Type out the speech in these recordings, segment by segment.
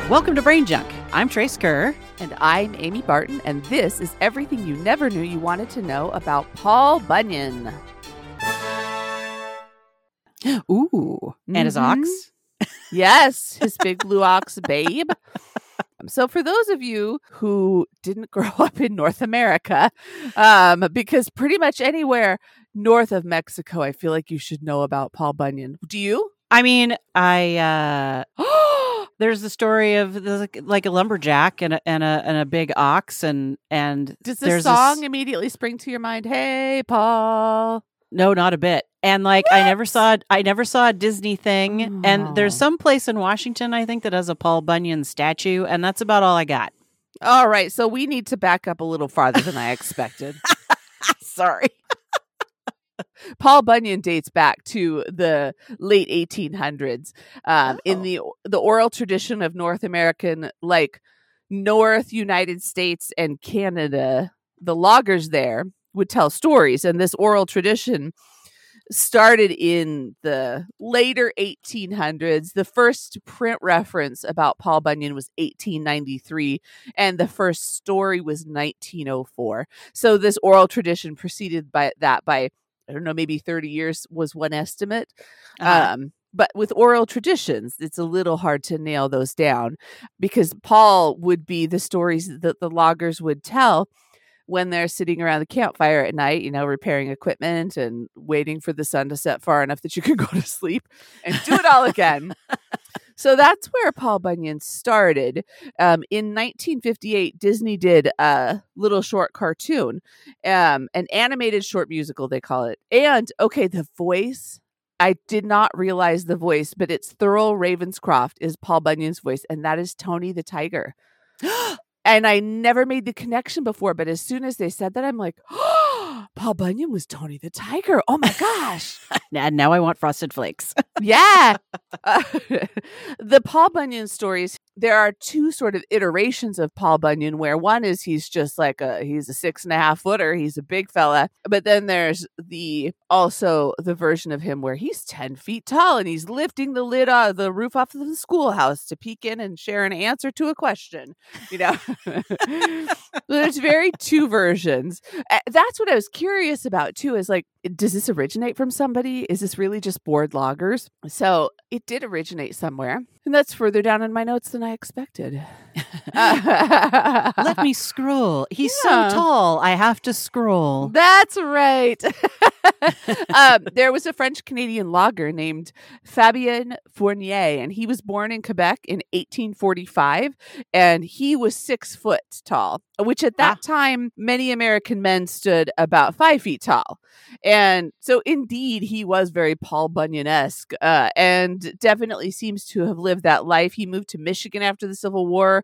Welcome to Brain Junk. I'm Trace Kerr. And I'm Amy Barton, and this is everything you never knew you wanted to know about Paul Bunyan. Ooh, and his ox? Yes, his big blue ox, Babe. So for those of you who didn't grow up in North America, because pretty much anywhere north of Mexico, I feel like you should know about Paul Bunyan. Do you? I mean, there's the story of like a lumberjack and a big ox, and does the song immediately spring to your mind? Hey, Paul. No, not a bit. And like, what? I never saw a Disney thing. Oh. And there's some place in Washington, I think, that has a Paul Bunyan statue, and that's about all I got. All right, so we need to back up a little farther than I expected. Sorry. Paul Bunyan dates back to the late 1800s. In the oral tradition of North American, like North United States and Canada, the loggers there would tell stories, and this oral tradition started in the later 1800s. The first print reference about Paul Bunyan was 1893, and the first story was 1904. So this oral tradition preceded by I don't know, maybe 30 years was one estimate. But with oral traditions, it's a little hard to nail those down, because Paul would be the stories that the loggers would tell when they're sitting around the campfire at night, repairing equipment and waiting for the sun to set far enough that you can go to sleep and do it all again. So that's where Paul Bunyan started. In 1958, Disney did a little short cartoon, an animated short musical, they call it. And, okay, the voice, I did not realize the voice, but it's Thurl Ravenscroft is Paul Bunyan's voice, and that is Tony the Tiger. And I never made the connection before, but as soon as they said that, I'm like, oh, Paul Bunyan was Tony the Tiger. Oh my gosh. And now I want Frosted Flakes. Yeah. The Paul Bunyan stories, there are two sort of iterations of Paul Bunyan, where one is he's just like he's a 6.5 footer. He's a big fella. But then there's also the version of him where he's 10 feet tall and he's lifting the lid of the roof off of the schoolhouse to peek in and share an answer to a question. There's very two versions. That's what I was curious about too, is like, does this originate from somebody? Is this really just bored loggers? So it did originate somewhere, and that's further down in my notes than I expected. Let me scroll. He's so tall, I have to scroll. That's right. There was a French-Canadian logger named Fabien Fournier, and he was born in Quebec in 1845, and he was 6 foot tall, which at that time, many American men stood about 5 feet tall. And so indeed, he was very Paul Bunyan-esque, and definitely seems to have lived that life. He moved to Michigan after the Civil War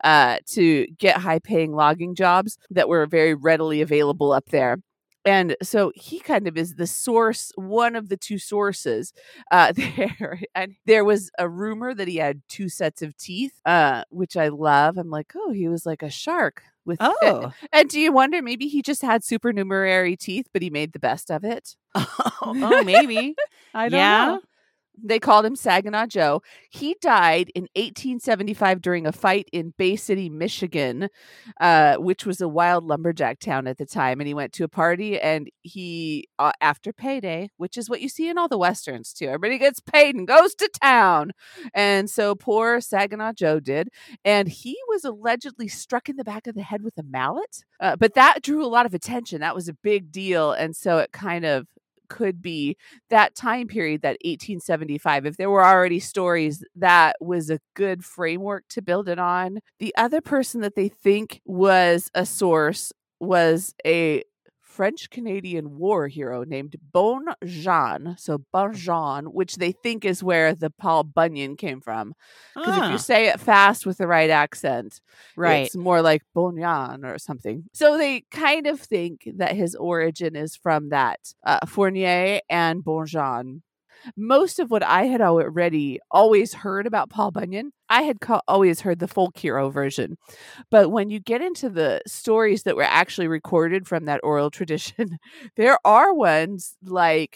to get high-paying logging jobs that were very readily available up there. And so he kind of is the source, one of the two sources there. And there was a rumor that he had 2 sets of teeth, which I love. I'm like, oh, he was like a shark. And do you wonder, maybe he just had supernumerary teeth, but he made the best of it? Oh, maybe. I don't know. They called him Saginaw Joe. He died in 1875 during a fight in Bay City, Michigan, which was a wild lumberjack town at the time. And he went to a party, and he, after payday, which is what you see in all the Westerns too, everybody gets paid and goes to town. And so poor Saginaw Joe did. And he was allegedly struck in the back of the head with a mallet. But that drew a lot of attention. That was a big deal. And so it kind of could be that time period, that 1875. If there were already stories, that was a good framework to build it on. The other person that they think was a source was a French-Canadian war hero named Bon Jean. So Bon Jean, which they think is where the Paul Bunyan came from. Because if you say it fast with the right accent, it's more like Bon Jean or something. So they kind of think that his origin is from that Fournier and Bon Jean. Most of what I had already always heard about Paul Bunyan, I had always heard the folk hero version. But when you get into the stories that were actually recorded from that oral tradition, there are ones like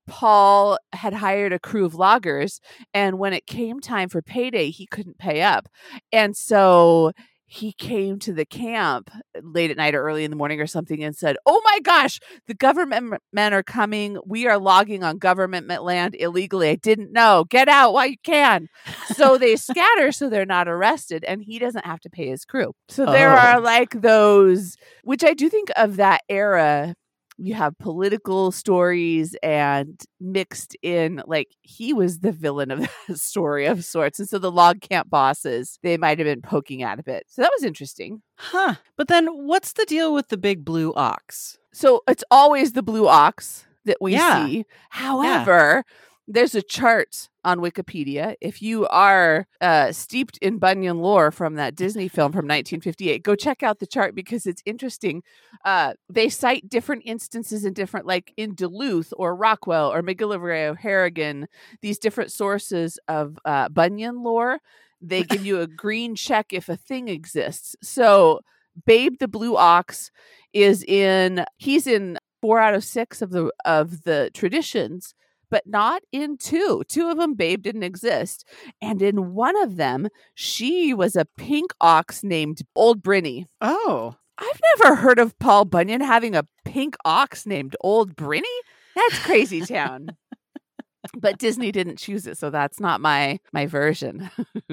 Paul had hired a crew of loggers, and when it came time for payday, he couldn't pay up. And so he came to the camp late at night or early in the morning or something and said, "Oh my gosh, the government men are coming. We are logging on government land illegally. I didn't know. Get out while you can." So they scatter so they're not arrested, and he doesn't have to pay his crew. So there are like those, which I do think of that era. You have political stories and mixed in, like, he was the villain of the story of sorts. And so the log camp bosses, they might have been poking at a bit. So that was interesting. Huh. But then what's the deal with the big blue ox? So it's always the blue ox that we see. However, there's a chart on Wikipedia. If you are steeped in Bunyan lore from that Disney film from 1958, go check out the chart because it's interesting. They cite different instances in different, like in Duluth or Rockwell or McGillivray or Harrigan, these different sources of Bunyan lore. They give you a green check if a thing exists. So Babe the Blue Ox he's in 4 out of 6 of the traditions, but not in 2. 2 of them, Babe didn't exist. And in one of them, she was a pink ox named Old Brinny. Oh. I've never heard of Paul Bunyan having a pink ox named Old Brinny. That's crazy town. But Disney didn't choose it, so that's not my version.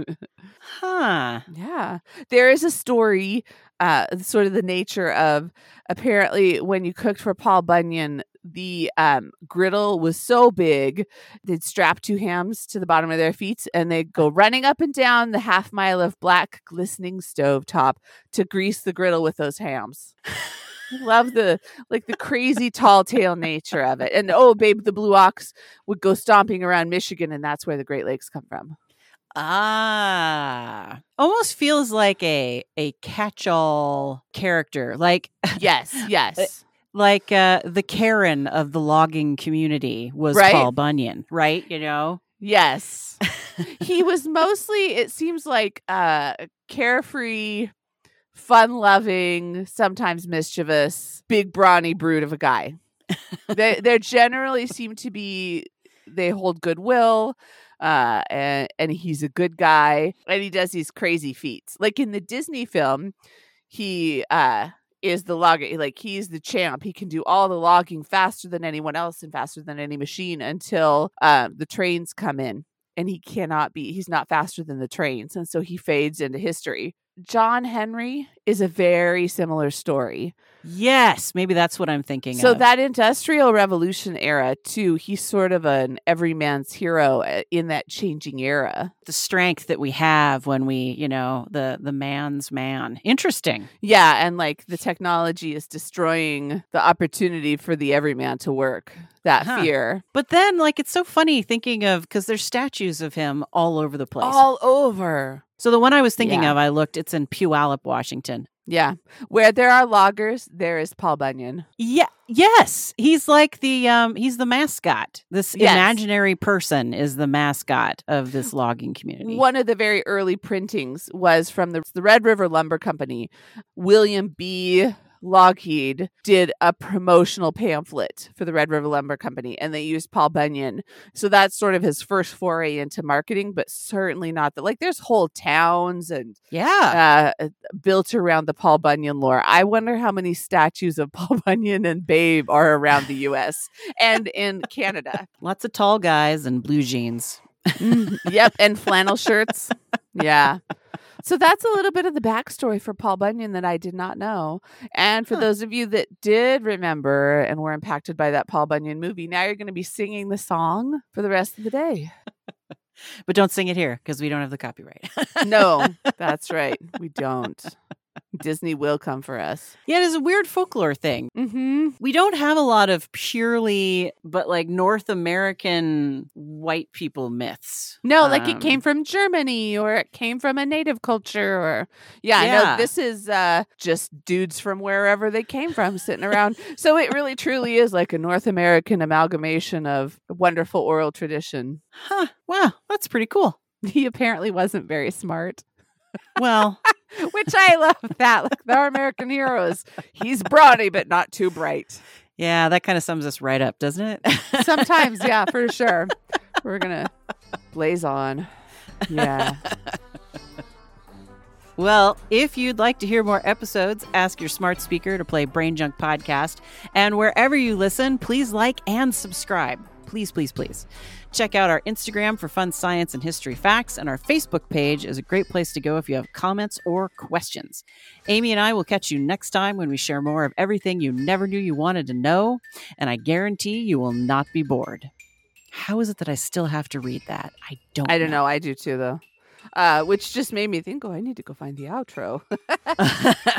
Huh. Yeah. There is a story, sort of the nature of, apparently when you cooked for Paul Bunyan, the griddle was so big, they'd strap 2 hams to the bottom of their feet and they'd go running up and down the half mile of black glistening stovetop to grease the griddle with those hams. Love the crazy tall tale nature of it. And Babe the Blue Ox would go stomping around Michigan, and that's where the Great Lakes come from. Ah, almost feels like a catch-all character, like yes. Like the Karen of the logging community was Paul Bunyan, right? You know? Yes. He was mostly, it seems like, carefree, fun-loving, sometimes mischievous, big brawny brute of a guy. They generally seem to be, they hold goodwill, and he's a good guy, and he does these crazy feats. Like in the Disney film, he is the logger, like he's the champ. He can do all the logging faster than anyone else and faster than any machine until the trains come in, and he's not faster than the trains, and so he fades into history. John Henry is a very similar story. Yes, maybe that's what I'm thinking So of. that Industrial Revolution era, too, he's sort of an everyman's hero in that changing era. The strength that we have when we, the man's man. Interesting. Yeah, and like the technology is destroying the opportunity for the everyman to work. That fear. But then, like, it's so funny thinking of, because there's statues of him all over the place. All over. So the one I was thinking of, it's in Puyallup, Washington. Yeah. Where there are loggers, there is Paul Bunyan. Yeah. Yes. He's like he's the mascot. This imaginary person is the mascot of this logging community. One of the very early printings was from the Red River Lumber Company. William B. Lougheed did a promotional pamphlet for the Red River Lumber Company, and they used Paul Bunyan. So that's sort of his first foray into marketing, but certainly not that. Like, there's whole towns and built around the Paul Bunyan lore. I wonder how many statues of Paul Bunyan and Babe are around the U.S. and in Canada. Lots of tall guys and blue jeans. Yep, and flannel shirts. Yeah. So that's a little bit of the backstory for Paul Bunyan that I did not know. And for those of you that did remember and were impacted by that Paul Bunyan movie, now you're going to be singing the song for the rest of the day. But don't sing it here because we don't have the copyright. No, that's right. We don't. Disney will come for us. Yeah, it is a weird folklore thing. Mm-hmm. We don't have a lot of purely, but like North American white people myths. No, like it came from Germany or it came from a native culture or no, this is just dudes from wherever they came from sitting around. So it really truly is like a North American amalgamation of wonderful oral tradition. Huh. Wow, that's pretty cool. He apparently wasn't very smart. Well, which I love that. Like our American heroes, he's brawny but not too bright. Yeah, that kind of sums us right up, doesn't it? Sometimes, yeah, for sure. We're going to blaze on. Yeah. Well, if you'd like to hear more episodes, ask your smart speaker to play Brain Junk Podcast. And wherever you listen, please like and subscribe. Please, please, please. Check out our Instagram for fun science and history facts, and our Facebook page is a great place to go if you have comments or questions. Amy and I will catch you next time when we share more of everything you never knew you wanted to know, and I guarantee you will not be bored. How is it that I still have to read that? I don't know. I do too, though. Which just made me think, I need to go find the outro.